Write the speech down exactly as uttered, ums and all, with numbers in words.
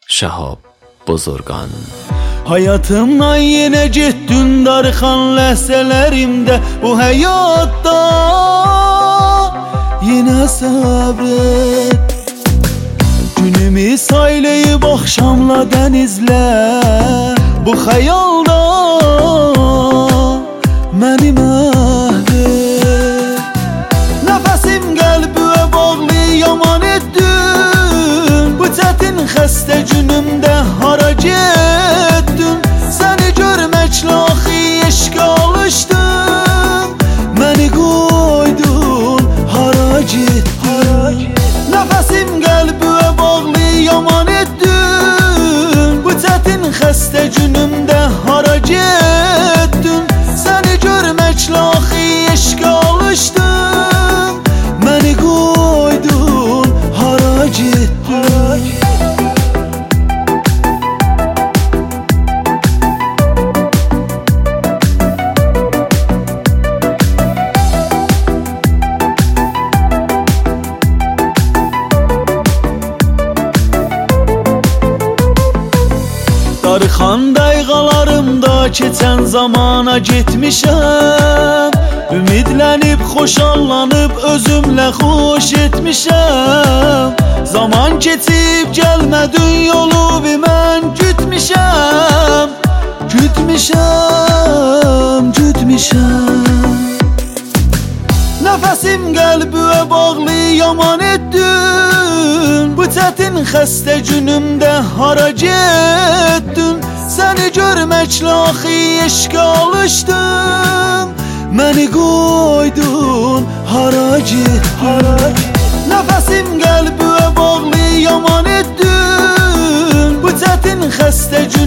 Şahab Bozorgan. Hayatımdan yine gittin darıxan ləhzələrimdə, bu həyatda yine sabret. Günümü sayləyib axşamla dənizlə, bu xəyalda məni məhv et. Nəfəsim qəlbimə bağlı yaman etdin, bu çətin xəstə günümdə hara getdin? Səni görməklə axı eşqə alışdım, məni qoydun hara getdin? Nəfəsim qəlbimə bağlı yaman etdin, bu çətin xəstə günümdə hara getdin? Səni görməklə axı eşqə alışdım, məni qoydun hara getdin? Darıxan dayğalarımda keçən zamana getmişəm, ümidlənib, xoşallanıb, özümlə xoş etmişəm. Zaman keçib, gəlmədin yolu bir mən gütmişəm, gütmişəm, gütmişəm. Nəfəsim qəlbimə bağlı yaman etdin, bu çətin xəstə günümdə hara getdin? Səni görməklə axı eşqə alışdım, məni qoydun hara getdin? Nəfəsim qəlbimə bağlı yaman etdin, bu çətin xəstə günümdə